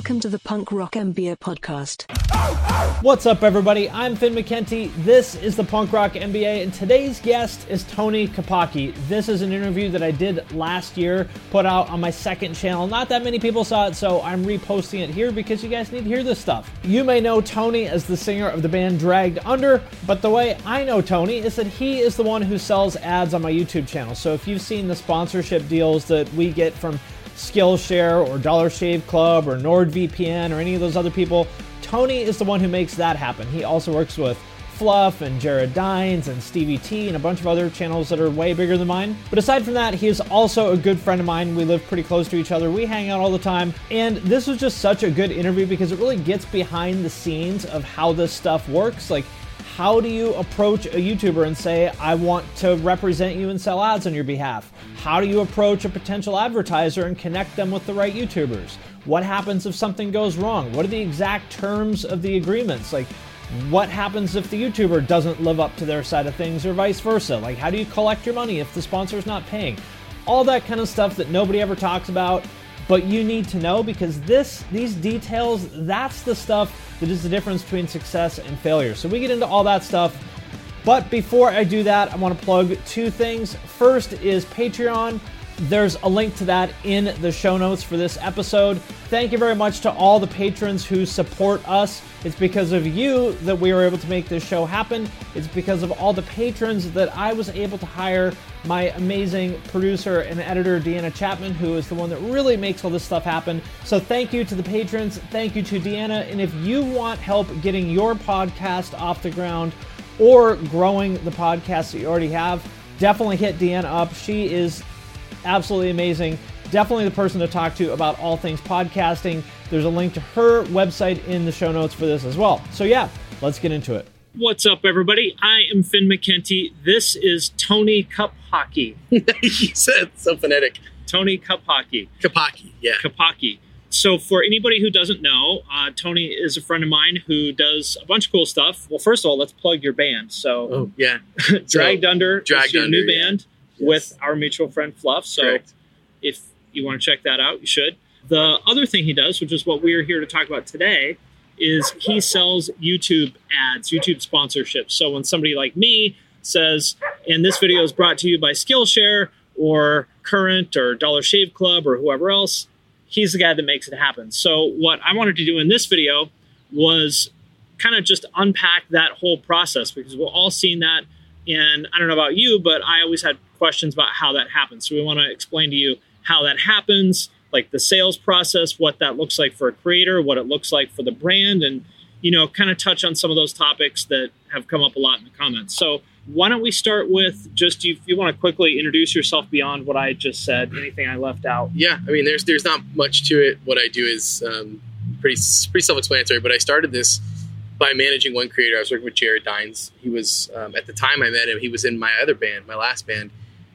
Welcome to the Punk Rock MBA podcast. What's up, everybody? I'm Finn McKenty. This is the Punk Rock MBA, and today's guest is Tony Kopacki. This is an interview that I did last year, put out on my second channel. Not that many people saw it, so I'm reposting it here because you guys need to hear this stuff. You may know Tony as the singer of the band Dragged Under, but the way I know Tony is that he is the one who sells ads on my YouTube channel. So if you've seen the sponsorship deals that we get from Skillshare or Dollar Shave Club or NordVPN or any of those other people, Tony is the one who makes that happen. He also works with Fluff and Jared Dines and Stevie T and a bunch of other channels that are way bigger than mine. But aside from that, he is also a good friend of mine. We live pretty close to each other. We hang out all the time. And this was just such a good interview because it really gets behind the scenes of how this stuff works. Like, how do you approach a YouTuber and say, I want to represent you and sell ads on your behalf? How do you approach a potential advertiser and connect them with the right YouTubers? What happens if something goes wrong? What are the exact terms of the agreements? Like, what happens if the YouTuber doesn't live up to their side of things or vice versa? Like, how do you collect your money if the sponsor's not paying? All that kind of stuff that nobody ever talks about, but you need to know because these details, that's the stuff that is the difference between success and failure. So we get into all that stuff. But before I do that, I want to plug two things. First is Patreon. There's a link to that in the show notes for this episode. Thank you very much to all the patrons who support us. It's because of you that we were able to make this show happen. It's because of all the patrons that I was able to hire my amazing producer and editor, Deanna Chapman, who is the one that really makes all this stuff happen. So thank you to the patrons. Thank you to Deanna. And if you want help getting your podcast off the ground or growing the podcast that you already have, definitely hit Deanna up. She is absolutely amazing. Definitely the person to talk to about all things podcasting. There's a link to her website in the show notes for this as well. So yeah, let's get into it. What's up, everybody? I am Finn McKenty. This is Tony Kopacki. You said so phonetic. Tony Kopacki. Kopacki, yeah. Kopacki. So for anybody who doesn't know, Tony is a friend of mine who does a bunch of cool stuff. Well, first of all, let's plug your band. So, yeah. Dragged Under is your new yeah. band with our mutual friend Fluff. So Correct. If you want to check that out, you should. The other thing he does, which is what we're here to talk about today, is he sells YouTube ads, YouTube sponsorships. So when somebody like me says, and this video is brought to you by Skillshare or Current or Dollar Shave Club or whoever else, he's the guy that makes it happen. So what I wanted to do in this video was kind of just unpack that whole process because we've all seen that. And I don't know about you, but I always had questions about how that happens. So we want to explain to you how that happens, like the sales process, what that looks like for a creator, what it looks like for the brand, and, you know, kind of touch on some of those topics that have come up a lot in the comments. So why don't we start with just, if you want to quickly introduce yourself beyond what I just said, anything I left out? Yeah, I mean, there's not much to it. What I do is pretty self-explanatory, but I started this by managing one creator. I was working with Jared Dines. He was, at the time I met him, he was in my other band, my last band,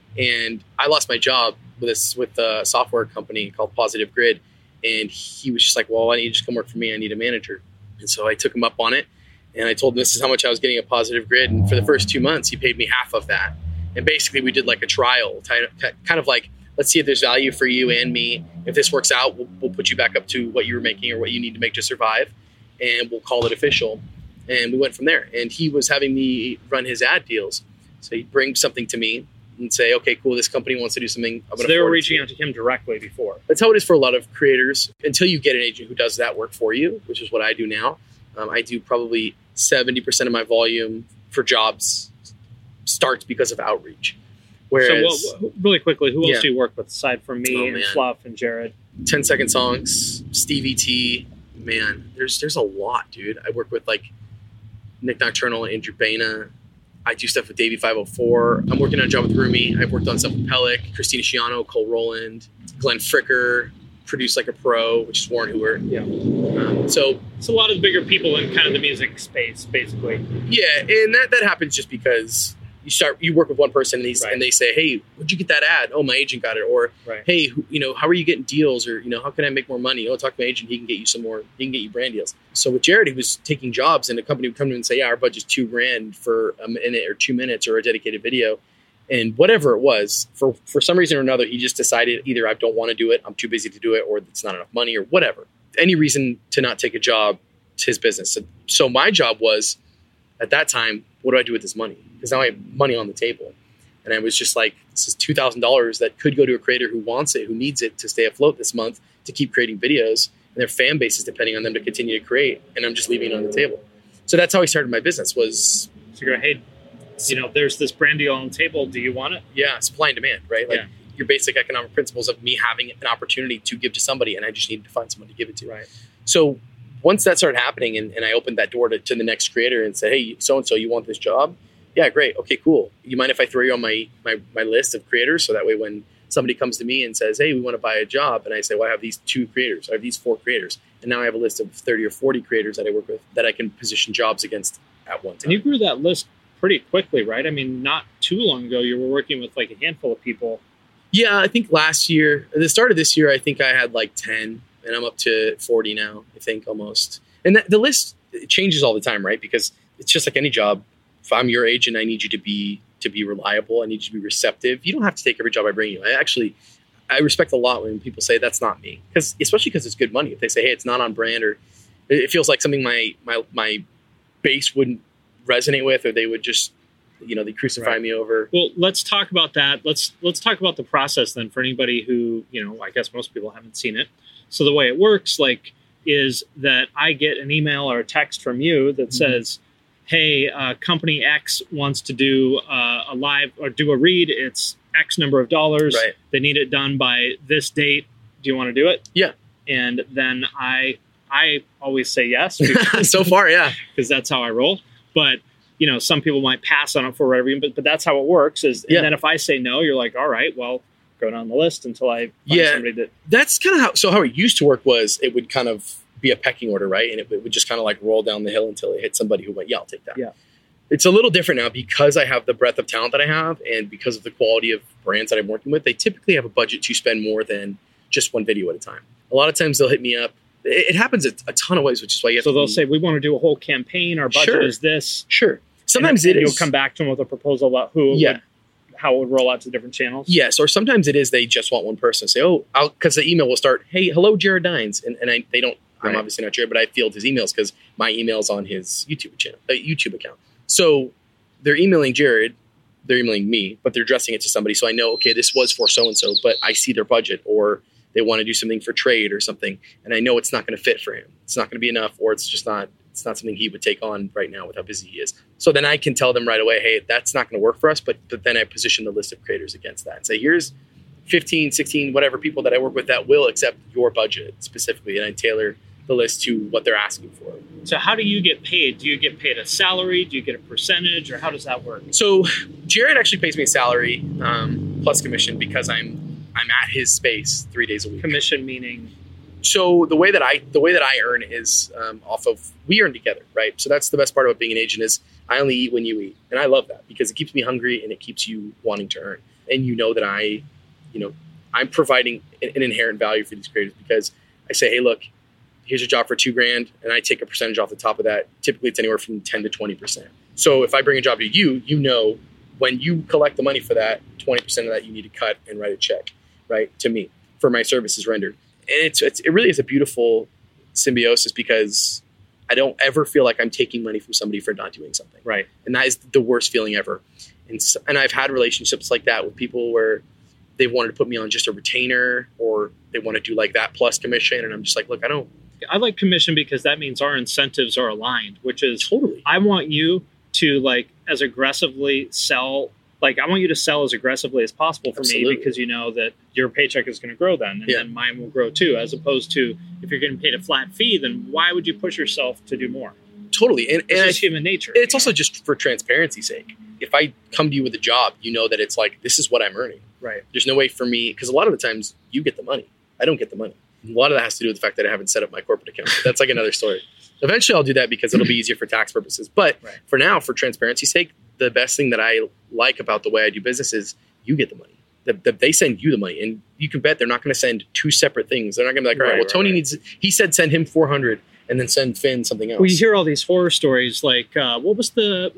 and I lost my job with a software company called Positive Grid, and he was just like, well, why don't you just come work for me? I need a manager. And so I took him up on it, and I told him this is how much I was getting at Positive Grid, and for the first 2 months, he paid me half of that. And basically, we did like a trial, kind of like, let's see if there's value for you and me. If this works out, we'll put you back up to what you were making or what you need to make to survive, and we'll call it official. And we went from there. And he was having me run his ad deals. So he'd bring something to me and say, okay, cool, this company wants to do something. So they were reaching out to him directly before. That's how it is for a lot of creators until you get an agent who does that work for you, which is what I do now. I do probably 70% of my volume for jobs starts because of outreach. Whereas, so really quickly, who else do you work with aside from me and Fluff and Jared? 10-second songs, Stevie T. Man, there's a lot, dude. I work with like Nick Nocturnal, Andrew Baina. I do stuff with Davey 504. I'm working on a job with Rumi. I've worked on stuff with Pellick, Christina Schiano, Cole Rowland, Glenn Fricker, Produce Like a Pro, which is Warren Hoover. Yeah. So it's a lot of the bigger people in kind of the music space, basically. Yeah, and that happens just because you work with one person and they say, hey, where'd you get that ad? Oh, my agent got it. Or, hey, how are you getting deals? Or, how can I make more money? Oh, talk to my agent. He can get you some more. He can get you brand deals. So with Jared, he was taking jobs and a company would come to him and say, yeah, our budget's $2,000 for a minute or 2 minutes or a dedicated video. And whatever it was, for some reason or another, he just decided either I don't want to do it, I'm too busy to do it, or it's not enough money or whatever. any reason to not take a job to his business. So my job was, at that time, what do I do with this money? Because now I have money on the table. And I was just like, this is $2,000 that could go to a creator who wants it, who needs it to stay afloat this month, to keep creating videos. And their fan base is depending on them to continue to create. And I'm just leaving it on the table. So that's how I started my business was... So you go, hey, there's this brand deal on the table. Do you want it? Yeah, supply and demand, right? Like your basic economic principles of me having an opportunity to give to somebody, and I just needed to find someone to give it to. Right. So once that started happening, and I opened that door to the next creator and said, hey, so-and-so, you want this job? Yeah, great. Okay, cool. You mind if I throw you on my list of creators? So that way when somebody comes to me and says, hey, we want to buy a job, and I say, well, I have these 2 creators, I have these 4 creators, and now I have a list of 30 or 40 creators that I work with that I can position jobs against at one time. And you grew that list pretty quickly, right? I mean, not too long ago, you were working with like a handful of people. Yeah, I think last year, at the start of this year, I think I had like 10, and I'm up to 40 now, I think, almost. And the list changes all the time, right? Because it's just like any job. If I'm your agent, I need you to be reliable. I need you to be receptive. You don't have to take every job I bring you. I respect a lot when people say that's not me, especially because it's good money. If they say, hey, it's not on brand, or it feels like something my base wouldn't resonate with, or they would just, they crucify me over. Well, let's talk about that. Let's talk about the process then for anybody who, I guess most people haven't seen it. So the way it works, is that I get an email or a text from you that says, hey, company X wants to do a live or do a read. It's X number of dollars. Right. They need it done by this date. Do you want to do it? Yeah. And then I always say yes. So far, yeah. Because that's how I roll. But, some people might pass on it for whatever reason, but that's how it works. And then if I say no, you're like, all right, well, go down the list until I find somebody that... That's kind of how it used to work was it would kind of be a pecking order, right? And it would just kind of like roll down the hill until it hit somebody who went, yeah, I'll take that. Yeah. It's a little different now because I have the breadth of talent that I have and because of the quality of brands that I'm working with. They typically have a budget to spend more than just one video at a time. A lot of times they'll hit me up. It happens a ton of ways, which is why you have to... So they'll say, we want to do a whole campaign. Our budget is this. Sure. Sometimes and you'll come back to them with a proposal about how it would roll out to different channels. Yes. Or sometimes it is they just want one person to say, because the email will start, hey, hello, Jared Dines. And they don't, I'm obviously not Jared, but I field his emails because my email's on his YouTube account. So they're emailing Jared, they're emailing me, but they're addressing it to somebody. So I know, okay, this was for so-and-so, but I see their budget, or they want to do something for trade or something. And I know it's not going to fit for him. It's not going to be enough, or it's just not, it's not something he would take on right now with how busy he is. So then I can tell them right away, hey, that's not going to work for us. But then I position the list of creators against that and say, here's 15, 16, whatever people that I work with that will accept your budget specifically. And I tailor the list to what they're asking for. So how do you get paid? Do you get paid a salary? Do you get a percentage, or how does that work? So Jared actually pays me a salary plus commission because I'm at his space 3 days a week. Commission meaning? So the way that I earn is off of, we earn together, right? So that's the best part about being an agent is I only eat when you eat. And I love that because it keeps me hungry and it keeps you wanting to earn. And that I'm providing an inherent value for these creators because I say, hey, look, here's a job for $2,000 and I take a percentage off the top of that. Typically it's anywhere from 10 to 20%. So if I bring a job to you, when you collect the money for that, 20% of that you need to cut and write a check, right, to me for my services rendered. And it really is a beautiful symbiosis because I don't ever feel like I'm taking money from somebody for not doing something. Right. And that is the worst feeling ever. And I've had relationships like that with people where they wanted to put me on just a retainer or they want to do like that plus commission. And I'm just like, look, I like commission because that means our incentives are aligned, which is totally. I want you to as aggressively sell. I want you to sell as aggressively as possible for Absolutely. me because you know that your paycheck is going to grow then, and then mine will grow too, as opposed to if you're getting paid a flat fee, then why would you push yourself to do more? Totally. And it's human nature. It's also just for transparency's sake. If I come to you with a job, you know that it's like, this is what I'm earning. Right. There's no way for me, because a lot of the times you get the money. I don't get the money. A lot of that has to do with the fact that I haven't set up my corporate account. But that's like another story. Eventually I'll do that because it'll be easier for tax purposes. But for now, for transparency's sake, the best thing that I like about the way I do business is you get the money. They send you the money. And you can bet they're not going to send two separate things. They're not going to be like, all right, well, Tony needs, he said send him 400 and then send Finn something else. Well, you hear all these horror stories, like what was the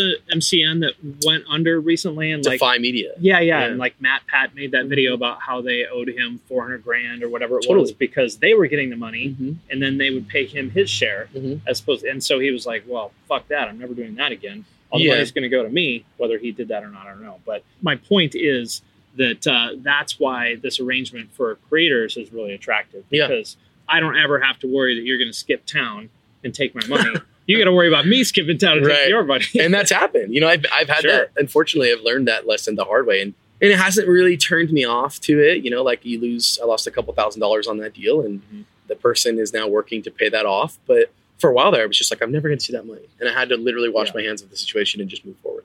MCN that went under recently, and Defy Media. Yeah, and like Matt Pat made that video about how they owed him $400,000 or whatever it was because they were getting the money, and then they would pay him his share as opposed. And so he was like, "Well, fuck that! I'm never doing that again. All the money's going to go to me, whether he did that or not, I don't know." But my point is that that's why this arrangement for creators is really attractive because I don't ever have to worry that you're going to skip town and take my money. You got to worry about me skipping town and taking your money. And that's happened. You know, I've had that. Unfortunately, I've learned that lesson the hard way. And it hasn't really turned me off to it. You know, like I lost a couple $1,000s on that deal, and the person is now working to pay that off. But for a while there, I was just like, I'm never going to see that money. And I had to literally wash my hands of the situation and just move forward.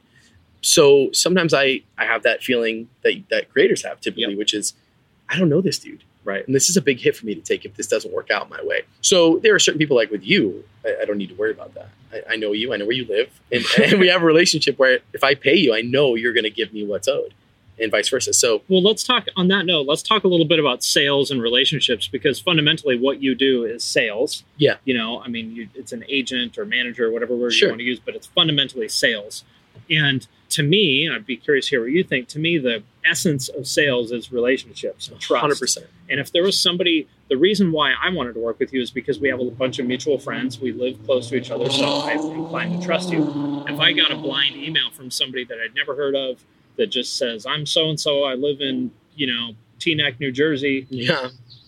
So sometimes I have that feeling that creators have typically, which is, I don't know this dude. Right. And this is a big hit for me to take if this doesn't work out my way. So there are certain people like with you, I don't need to worry about that. I know you, I know where you live. And we have a relationship where if I pay you, I know you're going to give me what's owed and vice versa. So, well, let's talk on that note. Let's talk a little bit about sales and relationships, because fundamentally what you do is sales. Yeah. You know, I mean, it's an agent or manager or whatever word you want to use, but it's fundamentally sales. And to me, I'd be curious to hear what you think. To me, the essence of sales is relationships and trust. 100%. And if there was somebody, the reason why I wanted to work with you is because we have a bunch of mutual friends. We live close to each other, so I'm inclined to trust you. If I got a blind email from somebody that I'd never heard of that just says, I'm so-and-so, I live in, Teaneck, New Jersey. Yeah.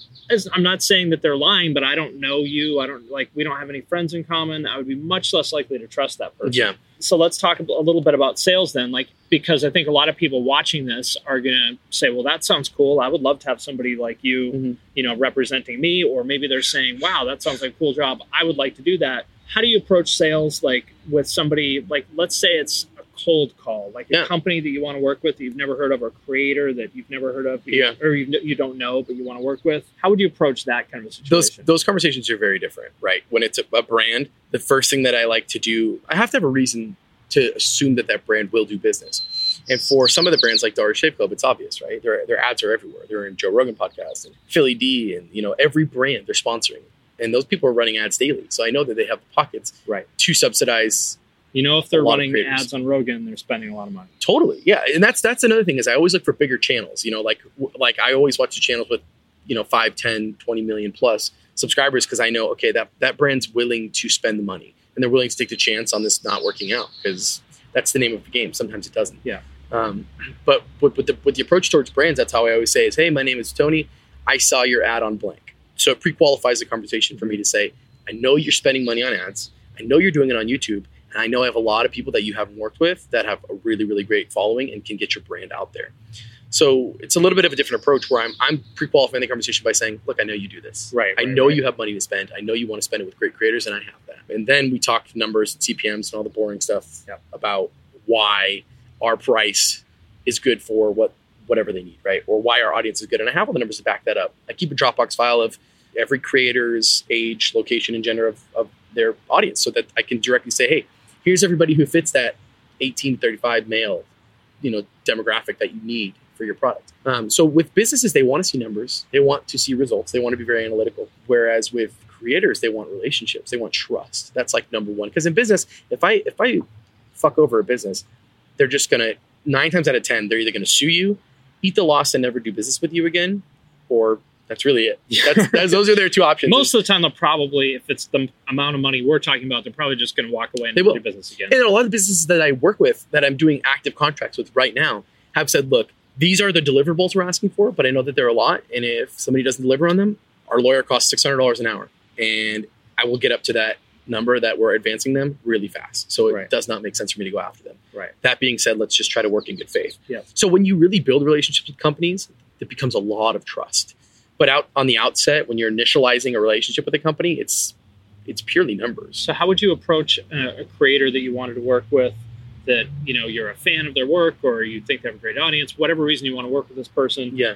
I'm not saying that they're lying, but I don't know you. We don't have any friends in common. I would be much less likely to trust that person. Yeah. So let's talk a little bit about sales then, because I think a lot of people watching this are going to say, well, that sounds cool. I would love to have somebody like you, representing me. Or maybe they're saying, wow, that sounds like a cool job. I would like to do that. How do you approach sales, with somebody, let's say it's a cold call, a company that you want to work with that you've never heard of, or a creator that you've never heard of, or you don't know, but you want to work with? How would you approach that kind of a situation? Those conversations are very different, right? When it's a brand, the first thing that I like to do, I have to have a reason to assume that brand will do business. And for some of the brands like Dollar Shave Club, it's obvious, right? Their ads are everywhere. They're in Joe Rogan podcast and Philly D, and every brand they're sponsoring. And those people are running ads daily. So I know that they have the pockets to subsidize. If they're running ads on Rogan, they're spending a lot of money. Totally. Yeah. And that's another thing is I always look for bigger channels, like I always watch the channels with, 5, 10, 20 million plus subscribers. Cause I know, okay, that brand's willing to spend the money and they're willing to take the chance on this not working out, because that's the name of the game. Sometimes it doesn't. Yeah. But with the approach towards brands, that's how I always say is, hey, my name is Tony. I saw your ad on blank. So it pre-qualifies the conversation for me to say, I know you're spending money on ads. I know you're doing it on YouTube. And I know I have a lot of people that you haven't worked with that have a really, really great following and can get your brand out there. So it's a little bit of a different approach where I'm pre-qualifying the conversation by saying, look, I know you do this. I know you have money to spend. I know you want to spend it with great creators, and I have that. And then we talk numbers and CPMs and all the boring stuff about why our price is good for whatever they need, right? Or why our audience is good. And I have all the numbers to back that up. I keep a Dropbox file of every creator's age, location, and gender of their audience, so that I can directly say, hey, here's everybody who fits that 18 to 35 male, demographic that you need for your product. So with businesses, they want to see numbers. They want to see results. They want to be very analytical. Whereas with creators, they want relationships. They want trust. That's number one. Because in business, if I fuck over a business, they're just going to, 9 times out of 10, they're either going to sue you, eat the loss and never do business with you again, or that's really it. Those are their two options. Most of the time, they'll probably, if it's the amount of money we're talking about, they're probably just going to walk away and do business again. And a lot of the businesses that I work with, that I'm doing active contracts with right now, have said, look, these are the deliverables we're asking for, but I know that they're a lot. And if somebody doesn't deliver on them, our lawyer costs $600 an hour. And I will get up to that number that we're advancing them really fast. So it does not make sense for me to go after them. Right. That being said, let's just try to work in good faith. Yeah. So when you really build relationships with companies, it becomes a lot of trust. But out on the outset, when you're initializing a relationship with a company, it's purely numbers. So how would you approach a creator that you wanted to work with, that you're a fan of their work, or you think they have a great audience, whatever reason you want to work with this person? Yeah.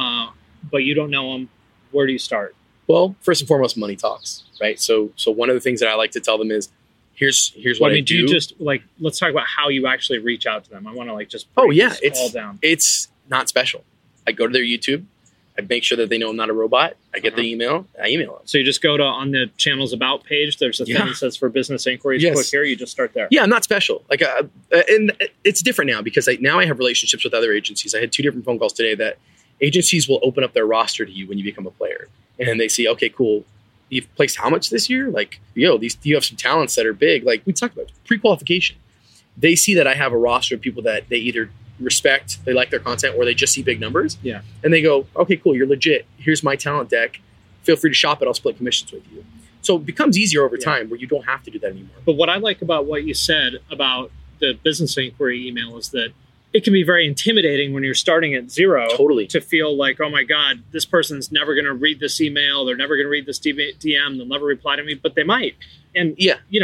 But you don't know them. Where do you start? Well, first and foremost, money talks, right? So one of the things that I like to tell them is, here's what I do. Do you just let's talk about how you actually reach out to them. I want to just break this all down. It's not special. I go to their YouTube. I make sure that they know I'm not a robot. I get the email. I email them. So you just go to on the channel's about page. There's a thing that says for business inquiries. Yes. Click here. You just start there. Yeah, I'm not special. Like, and it's different now because now I have relationships with other agencies. I had 2 different phone calls today that agencies will open up their roster to you when you become a player, and they see, okay, cool. You've placed how much this year? Like, you have some talents that are big. Like we talked about pre-qualification. They see that I have a roster of people that they either respect, they like their content, or they just see big numbers. Yeah. And they go, okay, cool, you're legit. Here's my talent deck. Feel free to shop it. I'll split commissions with you. So it becomes easier over time where you don't have to do that anymore. But what I like about what you said about the business inquiry email is that it can be very intimidating when you're starting at zero. Totally. To feel like, oh my God, this person's never going to read this email. They're never going to read this DM. They'll never reply to me, but they might. And,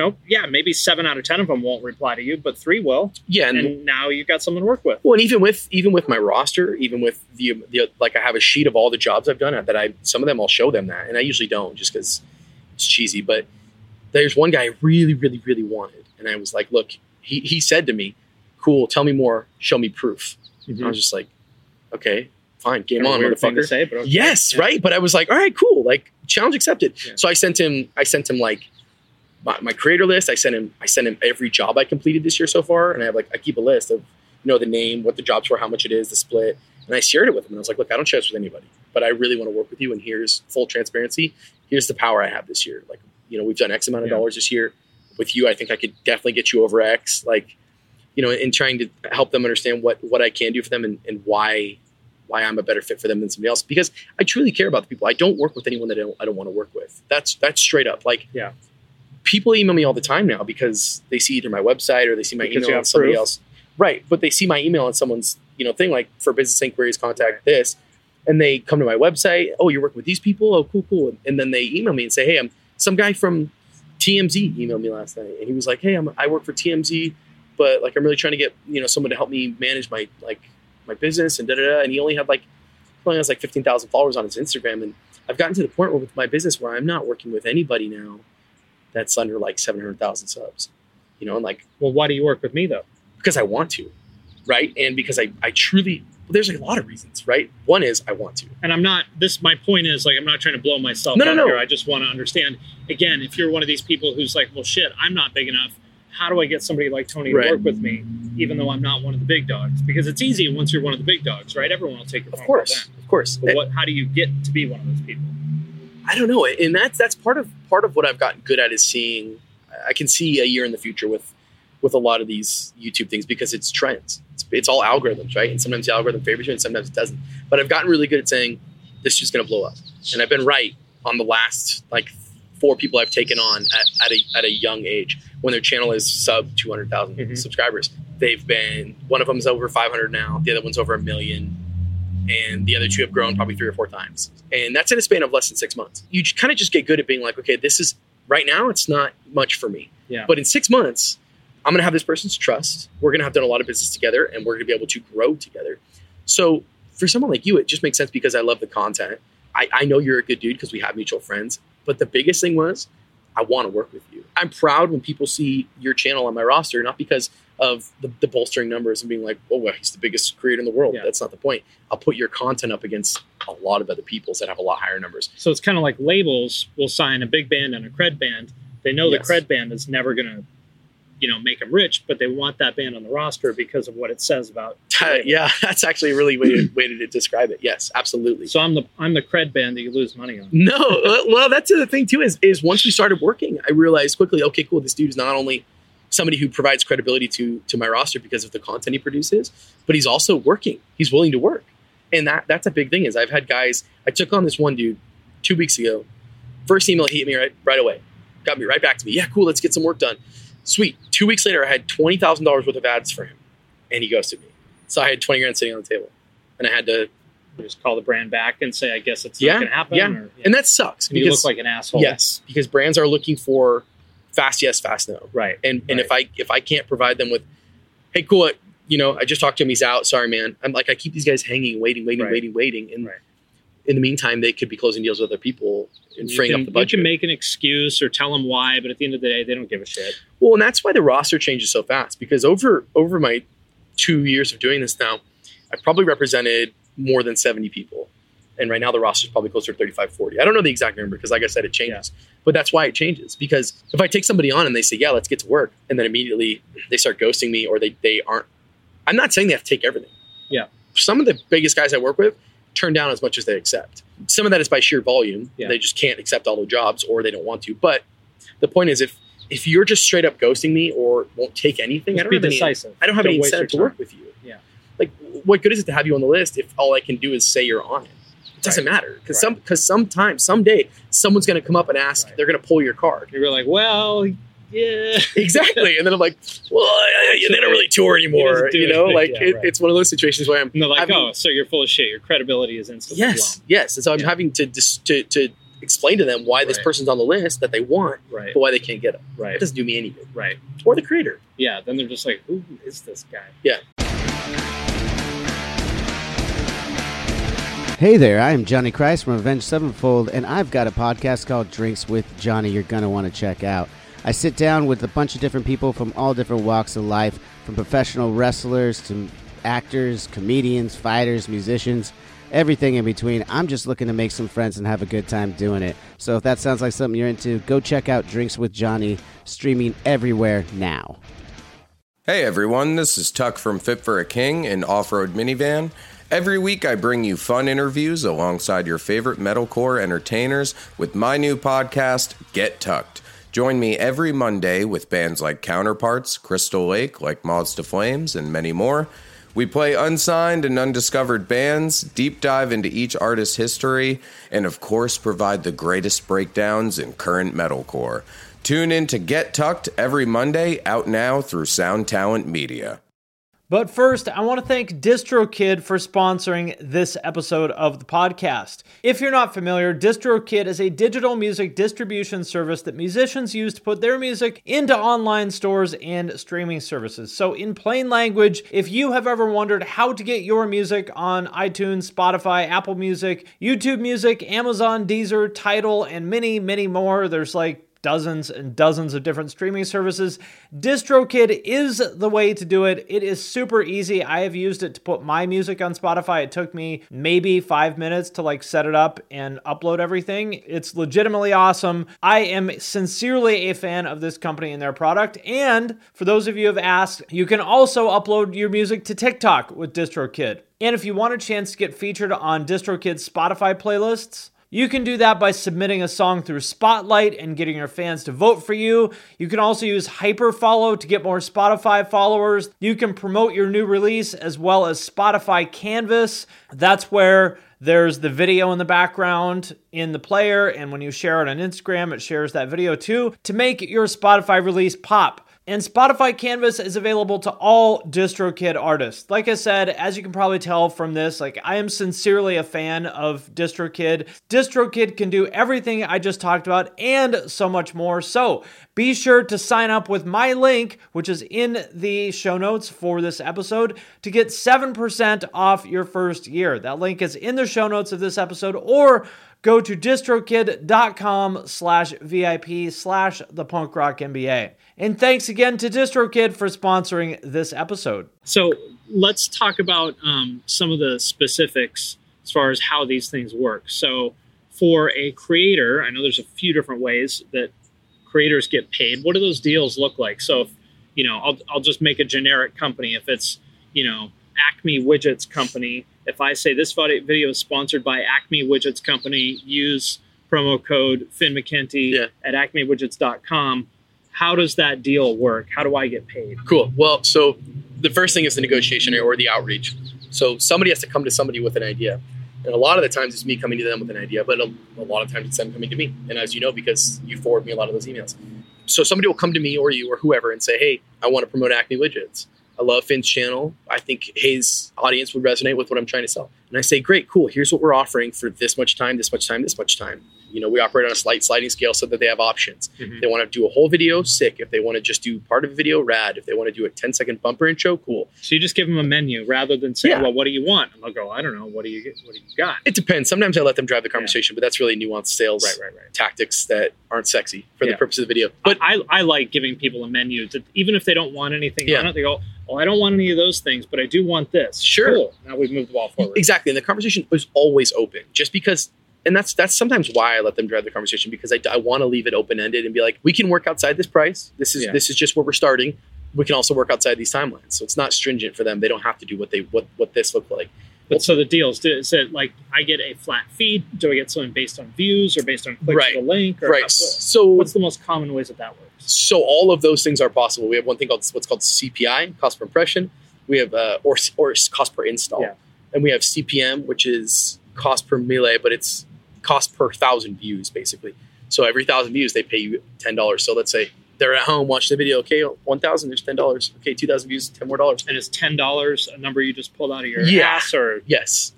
maybe 7 out of 10 of them won't reply to you, but 3 will. Yeah. And now you've got something to work with. Well, and even with my roster, even with the like I have a sheet of all the jobs I've done that some of them I'll show them that. And I usually don't just because it's cheesy. But there's one guy I really, really, really wanted. And I was like, look, he said to me, cool, tell me more, show me proof. Mm-hmm. I was just like, okay, fine, game on, motherfucker. To say, but okay. Yes, right. But I was like, all right, cool, like challenge accepted. Yeah. So I sent him like my creator list. I sent him every job I completed this year so far, and I keep a list of the name, what the jobs were, how much it is, the split, and I shared it with him. And I was like, look, I don't share this with anybody, but I really want to work with you, and here's full transparency. Here's the power I have this year. Like, we've done X amount of dollars this year. With you, I think I could definitely get you over X. Like, in trying to help them understand what I can do for them and why I'm a better fit for them than somebody else. Because I truly care about the people. I don't work with anyone that I don't want to work with. That's straight up. Like, people email me all the time now because they see either my website or they see my email on somebody else. Right. But they see my email on someone's, thing, like for business inquiries, contact this. And they come to my website. Oh, you're working with these people? Oh, cool. And then they email me and say, hey, I'm some guy from TMZ emailed me last night. And he was like, hey, I work for TMZ, but like, I'm really trying to get, someone to help me manage my business and da-da-da. And he only has 15,000 followers on his Instagram. And I've gotten to the point with my business where I'm not working with anybody now that's under 700,000 subs, and like, well, why do you work with me though? Because I want to, right? And because I truly, there's a lot of reasons, right? One is I want to. And my point is I'm not trying to blow myself up here. I just want to understand, again, if you're one of these people who's like, well, shit, I'm not big enough. How do I get somebody like Tony to work with me, even though I'm not one of the big dogs? Because it's easy once you're one of the big dogs, right? Everyone will take your phone call then. Of course. But how do you get to be one of those people? I don't know. And that's part of what I've gotten good at is seeing, I can see a year in the future with a lot of these YouTube things because it's trends. It's all algorithms, right? And sometimes the algorithm favors you and sometimes it doesn't. But I've gotten really good at saying this is just going to blow up. And I've been right on the last 4 people I've taken on at a young age when their channel is sub 200,000 subscribers. One of them is over 500 now. The other one's over 1 million. And the other 2 have grown probably 3 or 4 times. And that's in a span of less than 6 months. You kind of just get good at being like, okay, this is right now, it's not much for me. Yeah. But in 6 months, I'm going to have this person's trust. We're going to have done a lot of business together and we're going to be able to grow together. So for someone like you, it just makes sense because I love the content. I know you're a good dude because we have mutual friends. But the biggest thing was I want to work with you. I'm proud when people see your channel on my roster, not because of the bolstering numbers and being like, oh, well, he's the biggest creator in the world. Yeah. That's not the point. I'll put your content up against a lot of other people's that have a lot higher numbers. So it's kind of like labels will sign a big band and a cred band. They know the cred band is never going to, make them rich, but they want that band on the roster because of what it says about. Yeah, that's actually a really way to describe it. Yes, absolutely. So I'm the cred band that you lose money on. No, well, that's the thing too. Is once we started working, I realized quickly, okay, cool. This dude is not only somebody who provides credibility to my roster because of the content he produces, but he's also working. He's willing to work, and that's a big thing. Is I've had guys. I took on this one dude 2 weeks ago. First email, he hit me right away. Got me right back to me. Yeah, cool. Let's get some work done. Sweet. 2 weeks later, I had $20,000 worth of ads for him, and he ghosted me. So I had 20 grand sitting on the table, and I had to just call the brand back and say, I guess it's not going to happen. Yeah. And that sucks. Because you look like an asshole. Yes, because brands are looking for fast yes, fast no. Right. And if I can't provide them with, hey, cool, I just talked to him, he's out. Sorry, man. I'm like, I keep these guys hanging, waiting. And in the meantime, they could be closing deals with other people and freeing up the budget. You can make an excuse or tell them why, but at the end of the day, they don't give a shit. Well, and that's why the roster changes so fast, because over my 2 years of doing this now, I've probably represented more than 70 people. And right now the roster is probably closer to 35, 40. I don't know the exact number because like I said, it changes. But that's why it changes. Because if I take somebody on and they say, yeah, let's get to work, and then immediately they start ghosting me or they aren't, I'm not saying they have to take everything. Yeah. Some of the biggest guys I work with turn down as much as they accept. Some of that is by sheer volume. Yeah. They just can't accept all the jobs or they don't want to. But the point is if you're just straight up ghosting me or won't take anything, I don't have any incentive to work with you. Yeah. Like, what good is it to have you on the list if all I can do is say you're on it? It doesn't matter because someday someone's going to come up and ask. They're going to pull your card. You're like, well, yeah, exactly. And then I'm like, well, they don't really tour anymore. It's one of those situations where I'm. And they're like, so you're full of shit. Your credibility is instantly blown. Yes. And so I'm having to explain to them why this person's on the list that they want, but why they can't get them. Right. It doesn't do me any good. Right. Or the creator. Yeah. Then they're just like, who is this guy? Yeah. Hey there, I am Johnny Christ from Avenged Sevenfold, and I've got a podcast called Drinks with Johnny you're going to want to check out. I sit down with a bunch of different people from all different walks of life, from professional wrestlers to actors, comedians, fighters, musicians, everything in between. I'm just looking to make some friends and have a good time doing it. So if that sounds like something you're into, go check out Drinks with Johnny, streaming everywhere now. Hey everyone, this is Tuck from Fit for a King, an off-road minivan. Every week I bring you fun interviews alongside your favorite metalcore entertainers with my new podcast, Get Tucked. Join me every Monday with bands like Counterparts, Crystal Lake, like Moths to Flames, and many more. We play unsigned and undiscovered bands, deep dive into each artist's history, and of course provide the greatest breakdowns in current metalcore. Tune in to Get Tucked every Monday, out now through Sound Talent Media. But first, I want to thank DistroKid for sponsoring this episode of the podcast. If you're not familiar, DistroKid is a digital music distribution service that musicians use to put their music into online stores and streaming services. So in plain language, if you have ever wondered how to get your music on iTunes, Spotify, Apple Music, YouTube Music, Amazon, Deezer, Tidal, and many, many more, there's like dozens and dozens of different streaming services. DistroKid is the way to do it. It is super easy. I have used it to put my music on Spotify. It took me maybe 5 minutes to set it up and upload everything. It's legitimately awesome. I am sincerely a fan of this company and their product. And for those of you who have asked, you can also upload your music to TikTok with DistroKid. And if you want a chance to get featured on DistroKid's Spotify playlists, you can do that by submitting a song through Spotlight and getting your fans to vote for you. You can also use Hyperfollow to get more Spotify followers. You can promote your new release as well as Spotify Canvas. That's where there's the video in the background in the player, and when you share it on Instagram, it shares that video too to make your Spotify release pop. And Spotify Canvas is available to all DistroKid artists. Like I said, as you can probably tell from this, I am sincerely a fan of DistroKid. DistroKid can do everything I just talked about and so much more. So be sure to sign up with my link, which is in the show notes for this episode, to get 7% off your first year. That link is in the show notes of this episode, or go to distrokid.com/VIP/thepunkrockmba. And thanks again to DistroKid for sponsoring this episode. So let's talk about some of the specifics as far as how these things work. So for a creator, I know there's a few different ways that creators get paid. What do those deals look like? So, if, I'll just make a generic company. If it's, Acme Widgets Company, if I say this video is sponsored by Acme Widgets Company, use promo code Finn McKenty at acmewidgets.com. How does that deal work? How do I get paid? Cool. Well, so the first thing is the negotiation or the outreach. So somebody has to come to somebody with an idea. And a lot of the times it's me coming to them with an idea, but a lot of times it's them coming to me. And as you know, because you forward me a lot of those emails. So somebody will come to me or you or whoever and say, hey, I want to promote Acme Widgets. I love Finn's channel. I think his audience would resonate with what I'm trying to sell. And I say, great, cool. Here's what we're offering for this much time, this much time, this much time. We operate on a slight sliding scale so that they have options. If they want to do a whole video, sick. If they want to just do part of a video, rad. If they want to do a 10-second bumper intro, cool. So you just give them a menu rather than say, well, what do you want? And they'll go, I don't know. What do you got? It depends. Sometimes I let them drive the conversation, but that's really nuanced sales tactics that aren't sexy for the purpose of the video. But I like giving people a menu, even if they don't want anything on it. They go, well, I don't want any of those things, but I do want this. Sure. Cool. Now we've moved the ball forward. Exactly. And the conversation is always open, just because. And that's sometimes why I let them drive the conversation, because I want to leave it open-ended and be like, we can work outside this price. This is just where we're starting. We can also work outside these timelines. So it's not stringent for them. They don't have to do what this looked like. But so the deals, is it like I get a flat fee? Do I get something based on views or based on clicks to the link? Or So what's the most common ways that works? So all of those things are possible. We have one thing called what's called CPI, cost per impression. We have or cost per install. Yeah. And we have CPM, which is cost per melee, but it's cost per 1,000 views, basically. So every 1,000 views, they pay you $10. So let's say they're at home, watch the video. Okay, 1,000, there's $10. Okay, 2,000 views, $10 more. And is $10 a number you just pulled out of your ass? Or yes,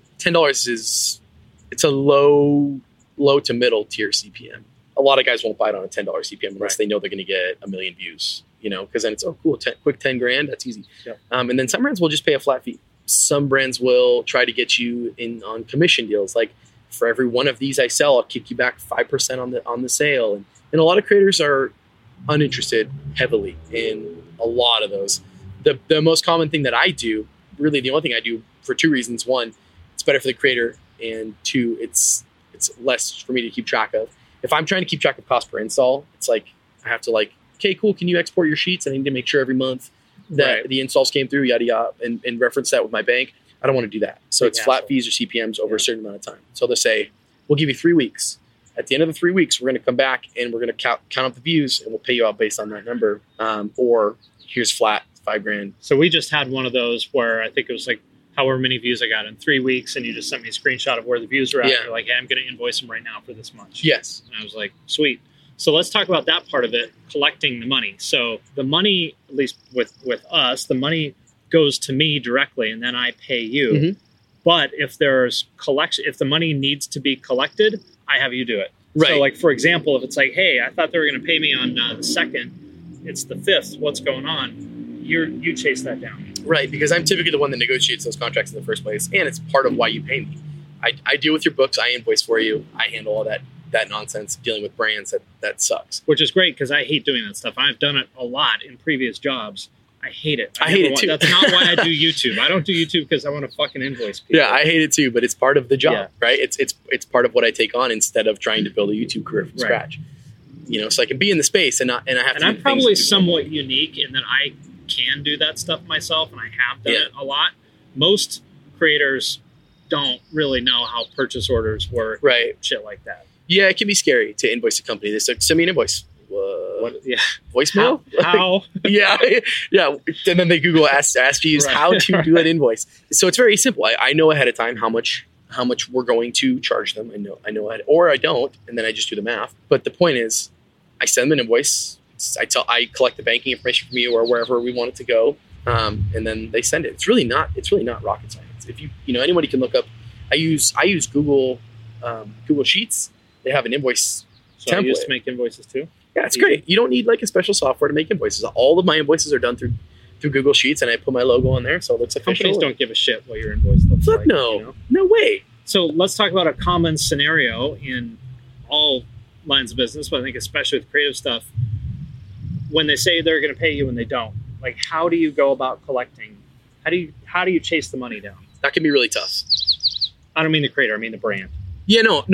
$10 it's a low to middle tier CPM. A lot of guys won't buy it on a $10 CPM unless they know they're going to get 1 million views. Because then it's cool, quick 10 grand, that's easy. Yeah. And then some brands will just pay a flat fee. Some brands will try to get you in on commission deals, like, for every one of these I sell, I'll kick you back 5% on the sale. And a lot of creators are uninterested heavily in a lot of those. The most common thing that I do, really the only thing I do, for two reasons. One, it's better for the creator, and two, it's less for me to keep track of. If I'm trying to keep track of cost per install, it's like I have to okay, cool, can you export your sheets? I need to make sure every month that the installs came through, yada yada, and reference that with my bank. I don't want to do that. So it's flat fees or CPMs over a certain amount of time. So they'll say, we'll give you 3 weeks. At the end of the 3 weeks, we're going to come back and we're going to count up the views, and we'll pay you out based on that number. Or here's flat, $5,000. So we just had one of those where I think it was like however many views I got in 3 weeks, and you just sent me a screenshot of where the views were at. Yeah. You're like, hey, I'm going to invoice them right now for this much. Yes. And I was like, sweet. So let's talk about that part of it, collecting the money. So the money, at least with us, the money goes to me directly, and then I pay you. Mm-hmm. But if there's if the money needs to be collected, I have you do it. Right. So, like, for example, if it's like, hey, I thought they were going to pay me on the 2nd, it's the 5th, what's going on? You chase that down. Right, because I'm typically the one that negotiates those contracts in the first place, and it's part of why you pay me. I deal with your books, I invoice for you, I handle all that nonsense dealing with brands that sucks. Which is great, because I hate doing that stuff. I've done it a lot in previous jobs. I hate it. I hate it too. That's not why I do YouTube. I don't do YouTube because I want to fucking invoice people. Yeah, I hate it too, but it's part of the job, right? It's part of what I take on instead of trying to build a YouTube career from scratch. So I can be in the space and I have to. And I'm probably somewhat unique in that I can do that stuff myself, and I have done it a lot. Most creators don't really know how purchase orders work, right? Shit like that. Yeah, it can be scary to invoice a company. They say, send me an invoice. What? Yeah. Voicemail? How? yeah. And then they Google ask you how to do an invoice. So it's very simple. I know ahead of time how much we're going to charge them. I know ahead, or I don't, and then I just do the math. But the point is, I send them an invoice. I collect the banking information from you or wherever we want it to go, and then they send it. It's really not rocket science. If anybody can look up. I use Google Sheets. They have an invoice template. I used to make invoices too. Yeah, it's great. You don't need a special software to make invoices. All of my invoices are done through Google Sheets, and I put my logo on there, so it looks official. Companies don't give a shit what your invoice looks like. No way. So let's talk about a common scenario in all lines of business, but I think especially with creative stuff. When they say they're going to pay you and they don't, like, how do you go about collecting? How do you chase the money down? That can be really tough. I don't mean the creator, I mean the brand. Yeah, no,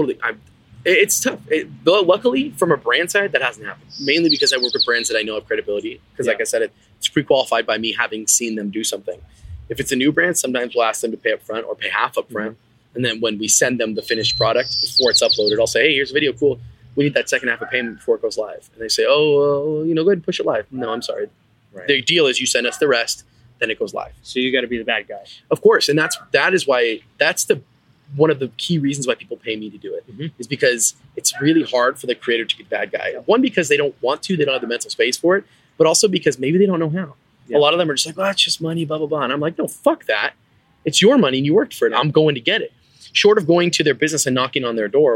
it's tough. Luckily, from a brand side, that hasn't happened. Mainly because I work with brands that I know have credibility. Because, like I said, it's pre-qualified by me having seen them do something. If it's a new brand, sometimes we'll ask them to pay up front or pay half up front. Mm-hmm. And then when we send them the finished product before it's uploaded, I'll say, hey, here's a video. Cool. We need that second half of payment before it goes live. And they say, go ahead and push it live. No, I'm sorry. Right. The deal is you send us the rest, then it goes live. So you got to be the bad guy. Of course. And that is why one of the key reasons why people pay me to do it is because it's really hard for the creator to be the bad guy. One, because they don't want to, they don't have the mental space for it, but also because maybe they don't know how. Yeah. A lot of them are just like, it's just money, blah, blah, blah. And I'm like, no, fuck that. It's your money and you worked for it. I'm going to get it. Short of going to their business and knocking on their door with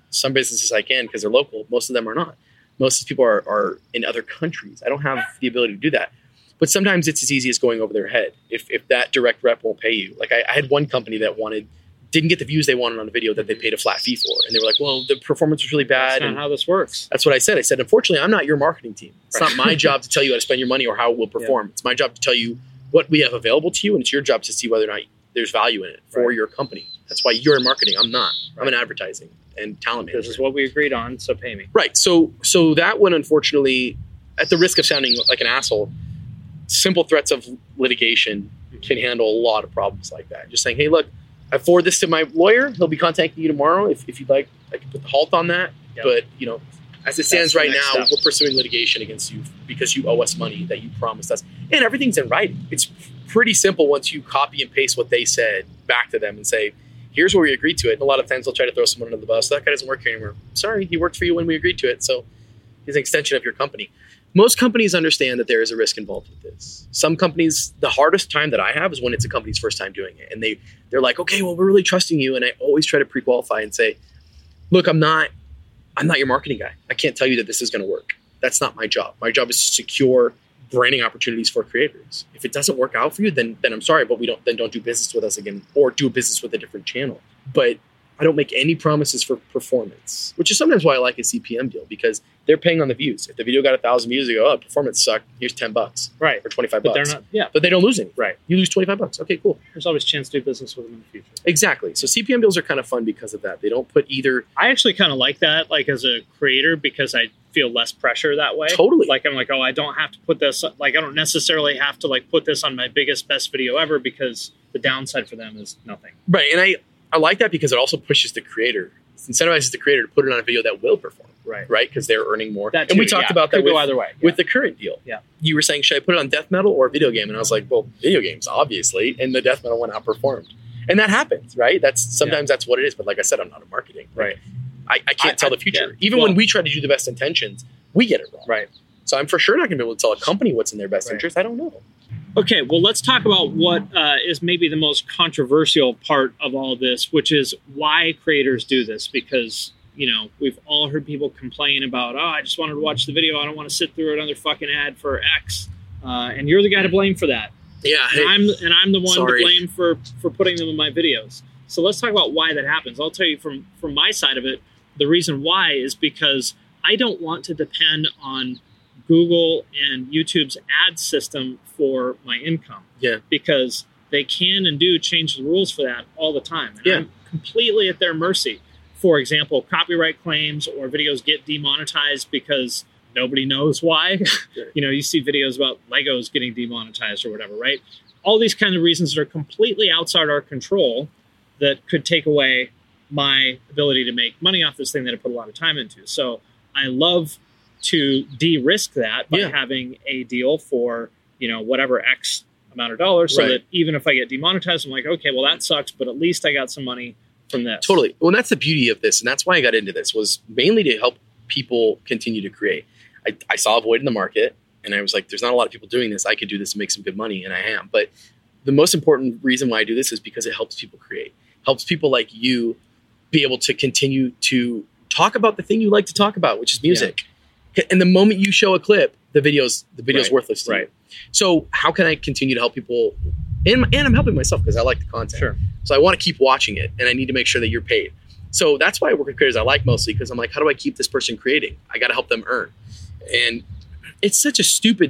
Some businesses I can because they're local. Most of them are not. Most of these people are in other countries. I don't have the ability to do that. But sometimes it's as easy as going over their head. If that direct rep won't pay you. Like I had one company that didn't get the views they wanted on a video that they paid a flat fee for. And they were like, well, the performance was really bad. That's not how this works. That's what I said. I said, unfortunately, I'm not your marketing team. It's not my job to tell you how to spend your money or how it will perform. It's my job to tell you what we have available to you. And it's your job to see whether or not there's value in it for your company. That's why you're in marketing. I'm not. I'm in advertising and talent management. This is what we agreed on, so pay me. Right. So that one, unfortunately, at the risk of sounding like an asshole, simple threats of litigation can handle a lot of problems like that. Just saying, hey, look, I forward this to my lawyer. He'll be contacting you tomorrow. If you'd like, I can put the halt on that. Yep. But, as it stands right now, we're pursuing litigation against you because you owe us money that you promised us. And everything's in writing. It's pretty simple once you copy and paste what they said back to them and say, here's where we agreed to it. And a lot of times they'll try to throw someone under the bus. That guy doesn't work here anymore. Sorry, he worked for you when we agreed to it. So he's an extension of your company. Most companies understand that there is a risk involved with this. Some companies, the hardest time that I have is when it's a company's first time doing it. And they're like, okay, well, we're really trusting you. And I always try to pre-qualify and say, look, I'm not your marketing guy. I can't tell you that this is going to work. That's not my job. My job is to secure branding opportunities for creators. If it doesn't work out for you, then I'm sorry, but don't do business with us again or do business with a different channel. But I don't make any promises for performance, which is sometimes why I like a CPM deal because they're paying on the views. If the video got 1,000 views, they go, oh, performance sucked. Here's $10, right? Or $25. But they're not, but they don't lose any, right? You lose $25. Okay, cool. There's always a chance to do business with them in the future. Exactly. So CPM deals are kind of fun because of that. They don't put either. I actually kind of like that, like as a creator, because I feel less pressure that way. Totally. Like I'm like, oh, I don't have to put this. Like I don't necessarily have to like put this on my best video ever because the downside for them is nothing. Right, and I like that because it also pushes the creator, incentivizes the creator to put it on a video that will perform. Right, because they're earning more. That too, and we talked about that go either way. With the current deal. Yeah, you were saying, should I put it on death metal or video game? And I was like, well, video games, obviously. And the death metal one outperformed, and that happens, right? Sometimes that's what it is. But like I said, I'm not in marketing. Right, I can't tell the future. Even when we try to do the best intentions, we get it wrong. Right. So I'm for sure not going to be able to tell a company what's in their best interest. I don't know. Okay, well, let's talk about what is maybe the most controversial part of all this, which is why creators do this. Because, we've all heard people complain about, oh, I just wanted to watch the video. I don't want to sit through another fucking ad for X. And you're the guy to blame for that. Yeah. Hey, and I'm the one to blame for putting them in my videos. So let's talk about why that happens. I'll tell you from my side of it, the reason why is because I don't want to depend on Google and YouTube's ad system for my income. Yeah. Because they can and do change the rules for that all the time. And I'm completely at their mercy. For example, copyright claims or videos get demonetized because nobody knows why. You see videos about Legos getting demonetized or whatever, right? All these kind of reasons that are completely outside our control that could take away my ability to make money off this thing that I put a lot of time into. So I love to de-risk that by having a deal for, whatever X amount of dollars so that even if I get demonetized, I'm like, okay, well, that sucks, but at least I got some money from this. Totally. Well, that's the beauty of this. And that's why I got into this was mainly to help people continue to create. I saw a void in the market and I was like, there's not a lot of people doing this. I could do this and make some good money. And I am. But the most important reason why I do this is because it helps people create, helps people like you be able to continue to talk about the thing you like to talk about, which is music. Yeah. And the moment you show a clip, the video's worthless to you. So how can I continue to help people? And I'm helping myself because I like the content. Sure. So I want to keep watching it and I need to make sure that you're paid. So that's why I work with creators I like mostly because I'm like, how do I keep this person creating? I got to help them earn. And it's such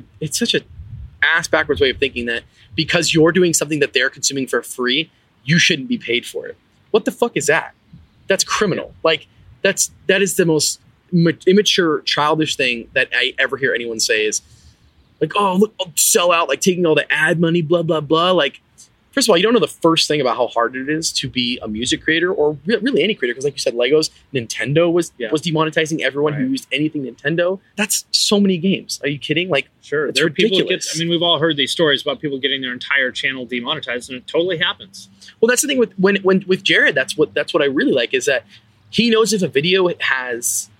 a ass backwards way of thinking that because you're doing something that they're consuming for free, you shouldn't be paid for it. What the fuck is that? That's criminal. Like that is the most immature, childish thing that I ever hear anyone say is like, oh, look, I'll sell out, like taking all the ad money, blah, blah, blah. Like, first of all, you don't know the first thing about how hard it is to be a music creator or really any creator. Because like you said, Legos, Nintendo was demonetizing everyone who used anything Nintendo. That's so many games. Are you kidding? Like, sure. There are people we've all heard these stories about people getting their entire channel demonetized, and it totally happens. Well, that's the thing with Jared. That's what I really like is that he knows if a video has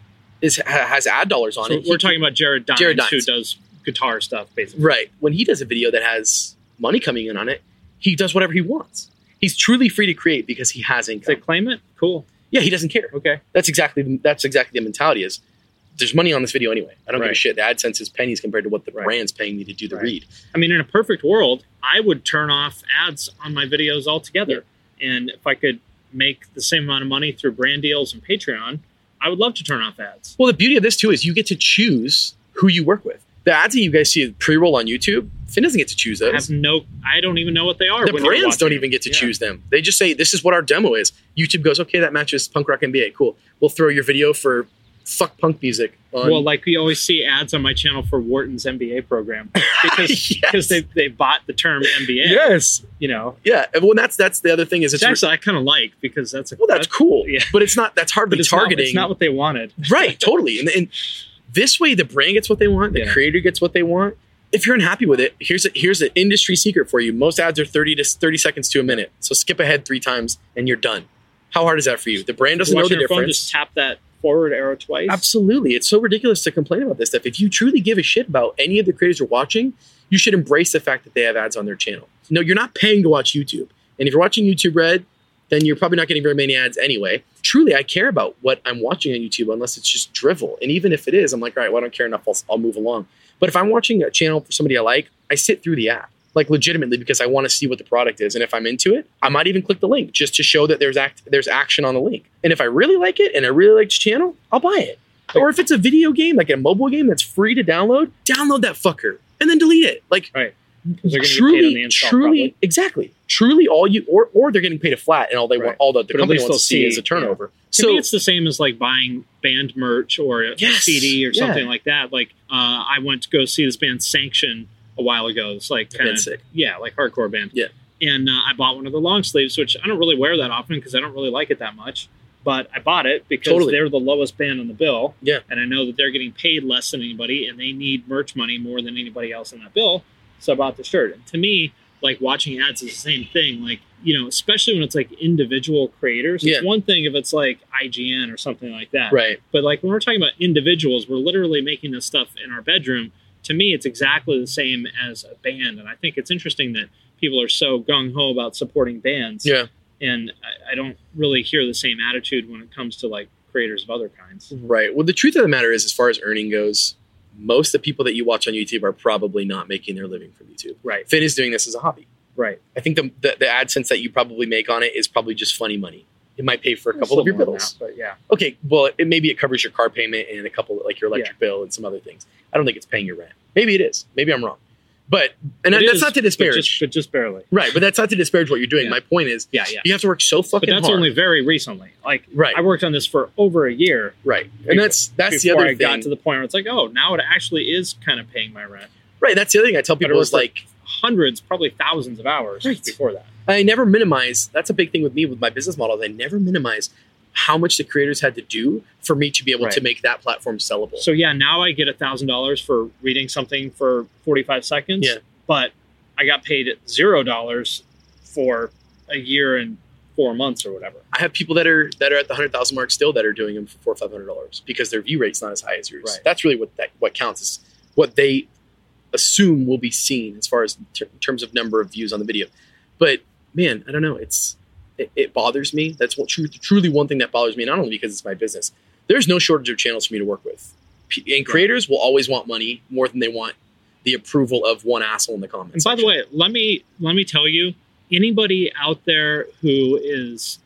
ad dollars on it. We're talking about Jared Dines, who does guitar stuff, basically. Right. When he does a video that has money coming in on it, he does whatever he wants. He's truly free to create because he has income. They claim it? Cool. Yeah, he doesn't care. Okay. That's exactly the mentality is. There's money on this video anyway. I don't give a shit. The AdSense is pennies compared to what the brand's paying me to do the read. I mean, in a perfect world, I would turn off ads on my videos altogether. Yeah. And if I could make the same amount of money through brand deals and Patreon, I would love to turn off ads. Well, the beauty of this too is you get to choose who you work with. The ads that you guys see pre-roll on YouTube, Finn doesn't get to choose those. I don't even know what they are. The brands don't even get to choose them. They just say, this is what our demo is. YouTube goes, okay, that matches Punk Rock NBA. Cool. We'll throw your video for fuck punk music on. Well, like we always see ads on my channel for Wharton's MBA program because they bought the term MBA. Yes. You know. Yeah. Well, that's the other thing is it's actually I kind of like because that's cool. Yeah. But it's not, that's hardly targeting. It's not what they wanted. Right. Totally. And this way the brand gets what they want. The creator gets what they want. If you're unhappy with it, here's an industry secret for you. Most ads are 30 seconds to a minute. So skip ahead 3 times and you're done. How hard is that for you? The brand doesn't know the difference. Just tap that forward arrow twice. Absolutely. It's so ridiculous to complain about this stuff. If you truly give a shit about any of the creators you're watching, you should embrace the fact that they have ads on their channel. No, you're not paying to watch YouTube. And if you're watching YouTube Red, then you're probably not getting very many ads anyway. Truly, I care about what I'm watching on YouTube unless it's just drivel. And even if it is, I'm like, all right, well, I don't care enough. I'll move along. But if I'm watching a channel for somebody I like, I sit through the ad. Like legitimately because I want to see what the product is. And if I'm into it, I might even click the link just to show that there's action on the link. And if I really like it and I really like the channel, I'll buy it. Or if it's a video game, like a mobile game that's free to download that fucker and then delete it. Like truly, exactly. Truly all you, or they're getting paid a flat and all they want, all the company wants to see is a turnover. To me, it's the same as like buying band merch or a CD or something like that. Like I went to go see this band Sanction a while ago. It's like kind of sick. Yeah, like hardcore band. Yeah. And I bought one of the long sleeves, which I don't really wear that often because I don't really like it that much. But I bought it because they're the lowest band on the bill. Yeah. And I know that they're getting paid less than anybody and they need merch money more than anybody else on that bill. So I bought the shirt. And to me, like watching ads is the same thing. Like, you know, especially when it's like individual creators. It's one thing if it's like IGN or something like that. Right. But like when we're talking about individuals, we're literally making this stuff in our bedroom. To me, it's exactly the same as a band. And I think it's interesting that people are so gung-ho about supporting bands. Yeah. And I don't really hear the same attitude when it comes to like creators of other kinds. Right. Well, the truth of the matter is, as far as earning goes, most of the people that you watch on YouTube are probably not making their living from YouTube. Right. Finn is doing this as a hobby. Right. I think the AdSense that you probably make on it is probably just funny money. It might pay for a couple of your bills. But yeah. Okay. Well, maybe it covers your car payment and a couple like your electric bill and some other things. I don't think it's paying your rent. Maybe it is. Maybe I'm wrong. But that's not to disparage. But just barely. Right. But that's not to disparage what you're doing. Yeah. My point is, you have to work so fucking hard. But that's only very recently. Like, I worked on this for over a year. Right. And that's the other thing. I got to the point where it's like, oh, now it actually is kind of paying my rent. Right. That's the other thing I tell people is like hundreds, probably thousands of hours before that. I never minimize. That's a big thing with me with my business model. I never minimize how much the creators had to do for me to be able to make that platform sellable. So yeah, now I get $1,000 for reading something for 45 seconds. Yeah. But I got paid $0 for a year and 4 months or whatever. I have people that are at the 100,000 mark still that are doing them for $400 or $500 because their view rate's not as high as yours. Right. That's really what counts is what they assume will be seen as far as in terms of number of views on the video. But man, I don't know. It bothers me. That's truly one thing that bothers me. Not only because it's my business. There's no shortage of channels for me to work with, and creators will always want money more than they want the approval of one asshole in the comments. And by the way, let me tell you, anybody out there who is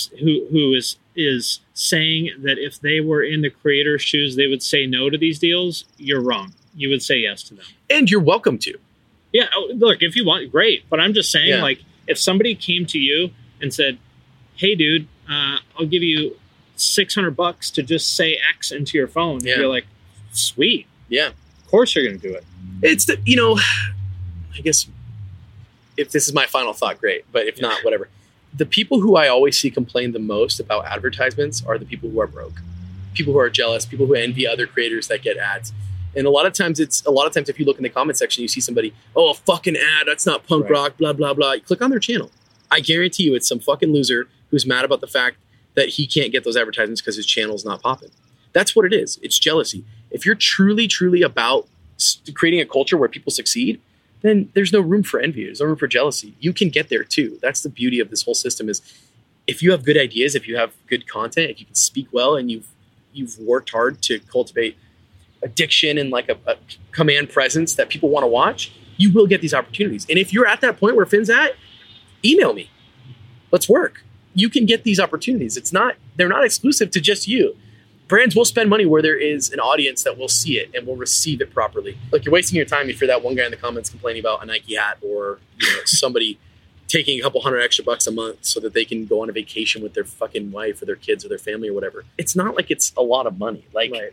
saying that if they were in the creator's shoes, they would say no to these deals, you're wrong. You would say yes to them. And you're welcome to. Yeah, look, if you want, great. But I'm just saying, like, if somebody came to you and said, hey, dude, I'll give you $600 to just say X into your phone. Yeah. You're like, sweet. Yeah. Of course you're going to do it. It's I guess if this is my final thought, great. But if not, whatever. The people who I always see complain the most about advertisements are the people who are broke, people who are jealous, people who envy other creators that get ads. And a lot of times if you look in the comment section, you see somebody, oh, a fucking ad, that's not punk rock, blah, blah, blah. You click on their channel. I guarantee you it's some fucking loser who's mad about the fact that he can't get those advertisements because his channel's not popping. That's what it is. It's jealousy. If you're truly, truly about creating a culture where people succeed, then there's no room for envy. There's no room for jealousy. You can get there too. That's the beauty of this whole system is if you have good ideas, if you have good content, if you can speak well, and you've worked hard to cultivate addiction and like a command presence that people want to watch, you will get these opportunities. And if you're at that point where Finn's at, email me. Let's work. You can get these opportunities. They're not exclusive to just you. Brands will spend money where there is an audience that will see it and will receive it properly. Like, you're wasting your time if you're that one guy in the comments complaining about a Nike hat, or somebody taking a couple $100 extra a month so that they can go on a vacation with their fucking wife or their kids or their family or whatever. It's not like it's a lot of money. Like, right.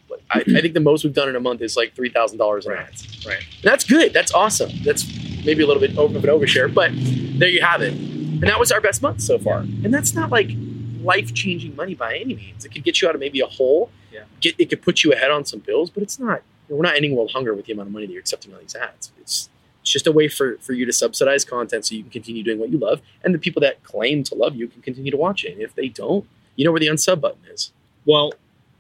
I think the most we've done in a month is like $3,000 in ads. Right. And that's good. That's awesome. That's maybe a little bit of an overshare, but there you have it. And that was our best month so far. And that's not like life-changing money by any means. It could get you out of maybe a hole. Yeah. It could put you ahead on some bills, but it's not. We're not ending world hunger with the amount of money that you're accepting on these ads. It's just a way for you to subsidize content so you can continue doing what you love, and the people that claim to love you can continue to watch it. And if they don't, you know where the unsub button is. Well,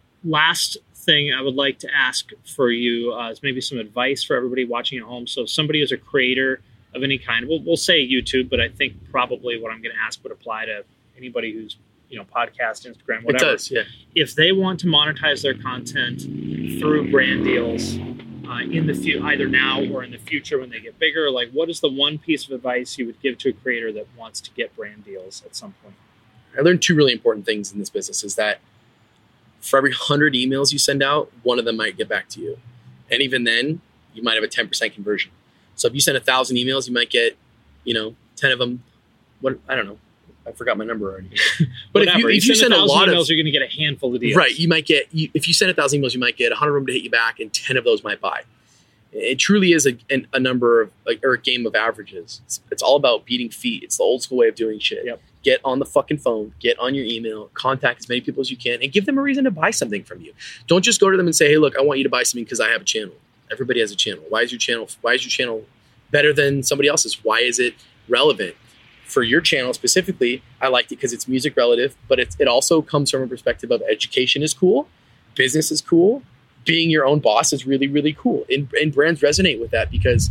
last thing I would like to ask for you is maybe some advice for everybody watching at home. So if somebody is a creator of any kind, we'll say YouTube, but I think probably what I'm going to ask would apply to anybody who's, podcast, Instagram, whatever. It does, yeah. If they want to monetize their content through brand deals in the either now or in the future when they get bigger, like, what is the one piece of advice you would give to a creator that wants to get brand deals at some point? I learned two really important things in this business is that for every 100 emails you send out, one of them might get back to you. And even then, you might have a 10% conversion. So if you send 1,000 emails, you might get, 10 of them. I don't know. I forgot my number already. But if you send 1,000 emails, you're going to get a handful of deals. Right. You might get, if you send 1,000 emails, you might get 100 of them to hit you back, and 10 of those might buy. It truly is a number of, or a game of averages. It's all about beating feet. It's the old school way of doing shit. Yep. Get on the fucking phone, get on your email, contact as many people as you can, and give them a reason to buy something from you. Don't just go to them and say, hey, look, I want you to buy something because I have a channel. Everybody has a channel. Why is your channel better than somebody else's? Why is it relevant? For your channel specifically, I liked it because it's music relative, but it also comes from a perspective of education is cool, business is cool, being your own boss is really, really cool. And brands resonate with that because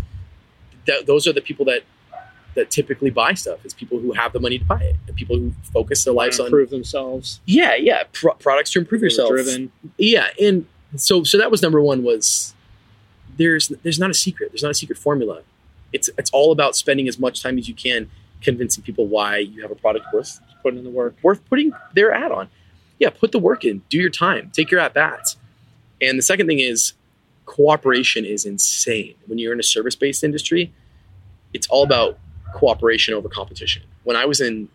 those are the people that typically buy stuff, is people who have the money to buy it, and people who focus their lives on improve themselves. Yeah. Products to improve yourself. Driven. Yeah. And so that was number one, was there's not a secret. There's not a secret formula. It's all about spending as much time as you can convincing people why you have a product worth putting in the work, worth putting their ad on. Yeah, put the work in, do your time, take your at-bats. And the second thing is cooperation is insane. When you're in a service-based industry, it's all about cooperation over competition. When I was in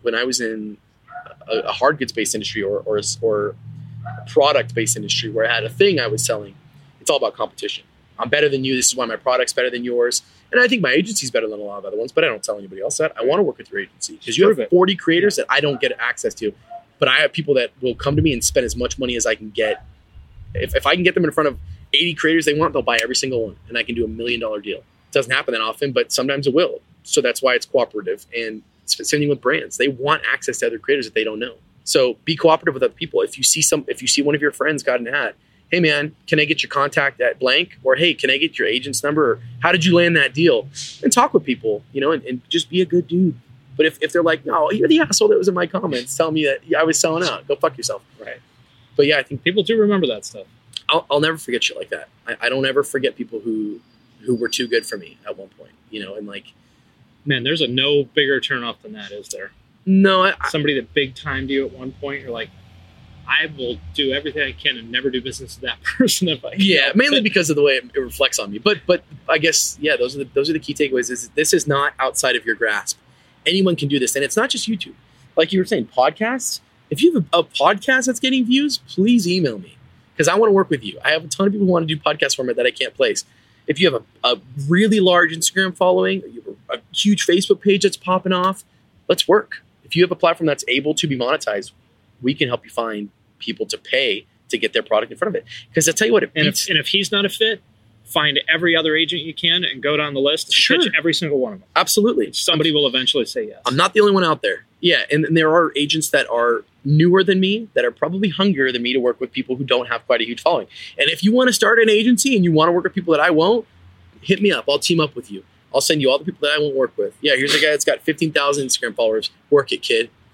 a hard goods-based industry or a product-based industry where I had a thing I was selling, it's all about competition. I'm better than you. This is why my product's better than yours. And I think my agency's better than a lot of other ones, but I don't tell anybody else that. I want to work with your agency because you have 40 creators that I don't get access to, but I have people that will come to me and spend as much money as I can get. If I can get them in front of 80 creators they want, they'll buy every single one, and I can do $1 million deal. It doesn't happen that often, but sometimes it will. So that's why it's cooperative. And same thing with brands. They want access to other creators that they don't know. So be cooperative with other people. If you see one of your friends got an ad, hey man, can I get your contact at blank? Or hey, can I get your agent's number? Or how did you land that deal? And talk with people, and just be a good dude. But if they're like, no, you're the asshole that was in my comments telling me that I was selling out, go fuck yourself. Right. But yeah, I think people do remember that stuff. I'll never forget shit like that. I don't ever forget people who were too good for me at one point, and like, man, there's a no bigger turnoff than that, is there? No. Somebody that big timed you at one point, you're like, I will do everything I can and never do business with that person if I can. Yeah, mainly because of the way it reflects on me. But I guess, yeah, those are the key takeaways. Is this is not outside of your grasp. Anyone can do this, and it's not just YouTube. Like you were saying, podcasts. If you have a podcast that's getting views, please email me because I want to work with you. I have a ton of people who want to do podcast format that I can't place. If you have a really large Instagram following, or you have a huge Facebook page that's popping off, let's work. If you have a platform that's able to be monetized, we can help you find people to pay to get their product in front of it. Because I'll tell you what, and if he's not a fit, find every other agent you can and go down the list and pitch every single one of them. Absolutely. Somebody will eventually say yes. I'm not the only one out there. Yeah, and there are agents that are newer than me that are probably hungrier than me to work with people who don't have quite a huge following. And if you want to start an agency and you want to work with people that I won't, hit me up. I'll team up with you. I'll send you all the people that I won't work with. Yeah, here's a guy that's got 15,000 Instagram followers. Work it, kid.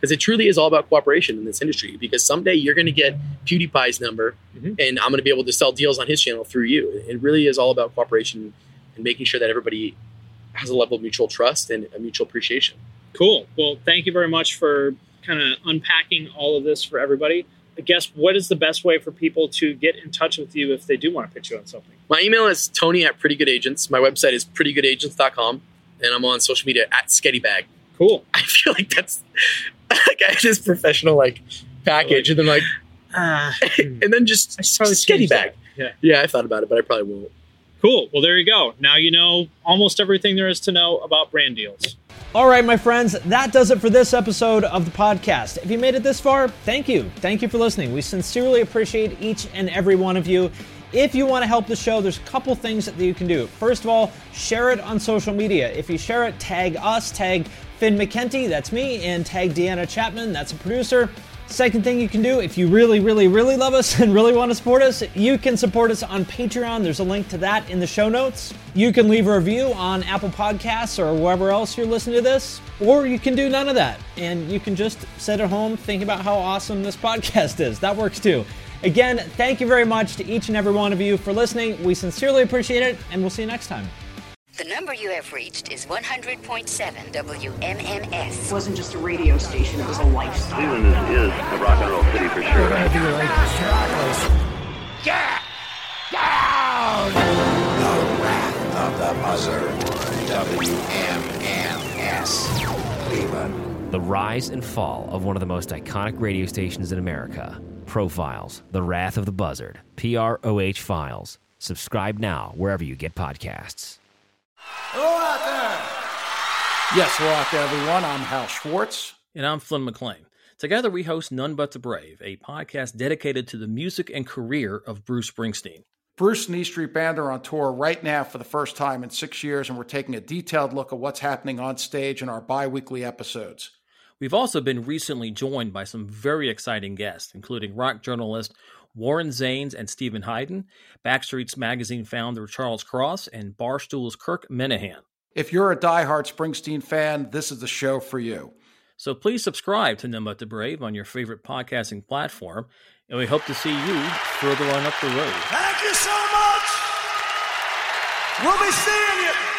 because it truly is all about cooperation in this industry, because someday you're going to get PewDiePie's number and I'm going to be able to sell deals on his channel through you. It really is all about cooperation and making sure that everybody has a level of mutual trust and a mutual appreciation. Cool. Well, thank you very much for kind of unpacking all of this for everybody. I guess, what is the best way for people to get in touch with you if they do want to pitch you on something? My email is Tony@PrettyGoodAgents. My website is prettygoodagents.com, and I'm on social media @SkettyBag. Cool. I feel like that's like I have this professional package, and then and then just Sketty-Bag. Yeah, I thought about it, but I probably won't. Cool. Well, there you go. Now you know almost everything there is to know about brand deals. All right, my friends, that does it for this episode of the podcast. If you made it this far, thank you. Thank you for listening. We sincerely appreciate each and every one of you. If you want to help the show, there's a couple things that you can do. First of all, share it on social media. If you share it, tag us, tag Finn McKenty, that's me, and tag Deanna Chapman, that's a producer. Second thing you can do, if you really, really, really love us and really want to support us, you can support us on Patreon. There's a link to that in the show notes. You can leave a review on Apple Podcasts or wherever else you're listening to this, or you can do none of that, and you can just sit at home thinking about how awesome this podcast is. That works too. Again, thank you very much to each and every one of you for listening. We sincerely appreciate it, and we'll see you next time. The number you have reached is 100.7 WMMS. It wasn't just a radio station, it was a lifestyle. Cleveland is a rock and roll city for sure. Get down! The Wrath of the Buzzard. WMMS. Cleveland. The rise and fall of one of the most iconic radio stations in America. Profiles. The Wrath of the Buzzard. PROH Files. Subscribe now wherever you get podcasts. Hello out there! Yes, hello out there, everyone. I'm Hal Schwartz. And I'm Flynn McLean. Together we host None But the Brave, a podcast dedicated to the music and career of Bruce Springsteen. Bruce and E Street Band are on tour right now for the first time in 6 years, and we're taking a detailed look at what's happening on stage in our bi-weekly episodes. We've also been recently joined by some very exciting guests, including rock journalist Warren Zanes and Stephen Hayden, Backstreet's Magazine founder Charles Cross, and Barstool's Kirk Minahan. If you're a diehard Springsteen fan, this is the show for you. So please subscribe to None But the Brave on your favorite podcasting platform, and we hope to see you further on up the road. Thank you so much! We'll be seeing you!